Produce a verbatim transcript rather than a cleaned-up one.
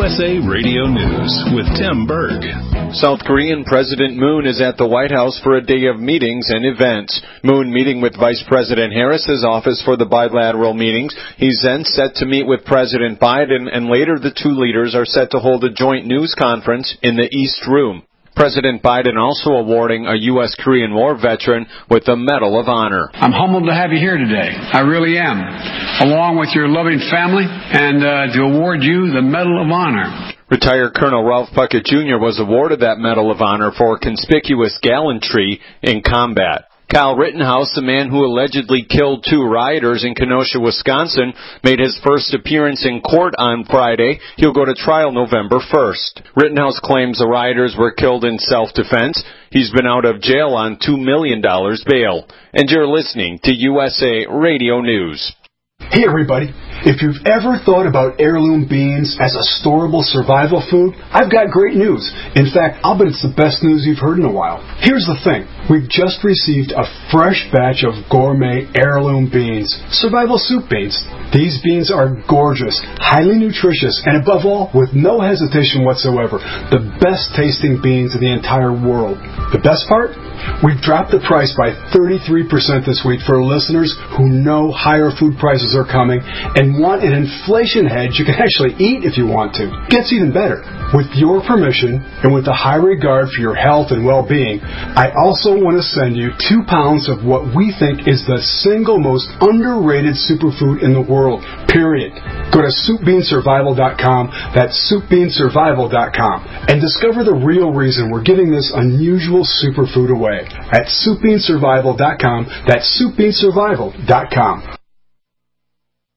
S A Radio News with Tim Berg. South Korean President Moon is at the White House for a day of meetings and events. Moon meeting with Vice President Harris's office for the bilateral meetings. He's then set to meet with President Biden, and later the two leaders are set to hold a joint news conference in the East Room. President Biden also awarding a U S Korean War veteran with the Medal of Honor. I'm humbled to have you here today. I really am, along with your loving family, and uh, to award you the Medal of Honor. Retired Colonel Ralph Puckett Junior was awarded that Medal of Honor for conspicuous gallantry in combat. Kyle Rittenhouse, the man who allegedly killed two rioters in Kenosha, Wisconsin, made his first appearance in court on Friday. He'll go to trial November first. Rittenhouse claims the rioters were killed in self-defense. He's been out of jail on two million dollars bail. And you're listening to U S A Radio News. Hey everybody, if you've ever thought about heirloom beans as a storable survival food, I've got great news. In fact, I'll bet it's the best news you've heard in a while. Here's the thing. We've just received a fresh batch of gourmet heirloom beans, survival soup beans. These beans are gorgeous, highly nutritious, and above all, with no hesitation whatsoever, the best tasting beans in the entire world. The best part? We've dropped the price by thirty-three percent this week for listeners who know higher food prices are coming and want an inflation hedge you can actually eat if you want to. Gets even better. With your permission and with a high regard for your health and well-being, I also want to send you two pounds of what we think is the single most underrated superfood in the world, period. Go to soup bean survival dot com, that's soup bean survival dot com, and discover the real reason we're giving this unusual superfood away at soup bean survival dot com, that's soup bean survival dot com.